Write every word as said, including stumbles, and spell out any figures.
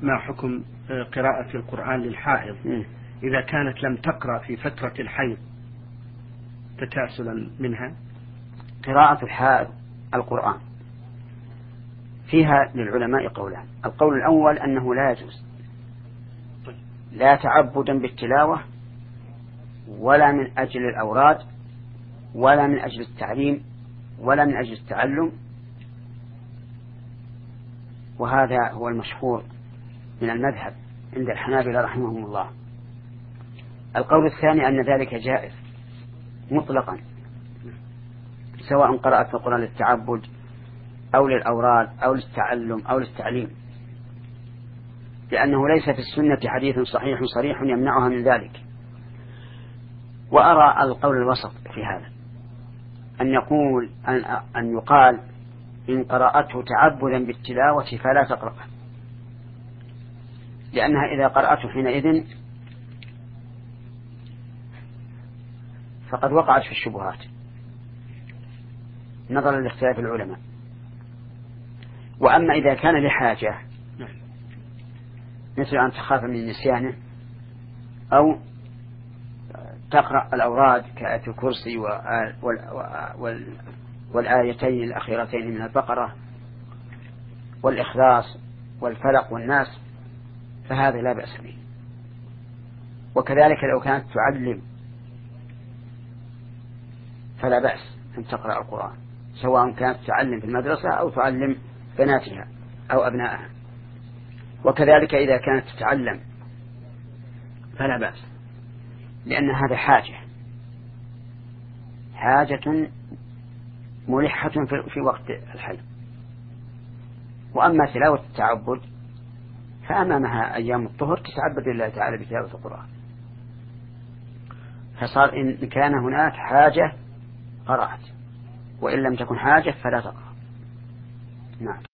ما حكم قراءة القرآن للحائض إذا كانت لم تقرأ في فترة الحيض تكاسلا منها؟ قراءة الحائض القرآن فيها للعلماء قولان. القول الأول أنه لا يجوز، لا تعبدا بالتلاوة ولا من أجل الأوراد ولا من أجل التعليم ولا من أجل التعلم، وهذا هو المشهور من المذهب عند الحنابلة رحمهم الله. القول الثاني أن ذلك جائز مطلقا، سواء قرأت القرآن للتعبد أو للأوراد أو للتعلم أو للتعليم، لأنه ليس في السنة حديث صحيح صريح يمنعها من ذلك. وأرى القول الوسط في هذا أن يقول أن, أن يقال إن قرأته تعبدا بالتلاوة فلا تقرأ، لأنها إذا قرأته حينئذ فقد وقعت في الشبهات نظرا لاختلاف العلماء. وأما إذا كان لحاجة مثل أن تخاف من نسيانه أو تقرأ الأوراد كآية الكرسي والآيتين الأخيرتين من البقرة والإخلاص والفلق والناس، فهذا لا بأس به. وكذلك لو كانت تعلم فلا بأس أن تقرأ القرآن، سواء كانت تعلم في المدرسة أو تعلم بناتها أو أبنائها. وكذلك إذا كانت تتعلم فلا بأس، لأن هذا حاجة حاجة ملحة في وقت الحي. وأما تلاوة التعبد فأمامها أيام الطهر تتعبد لله تعالى بتلاوة القرآن، فصار إن كان هناك حاجة قرأت، وإن لم تكن حاجة فلا تقرأ. نعم.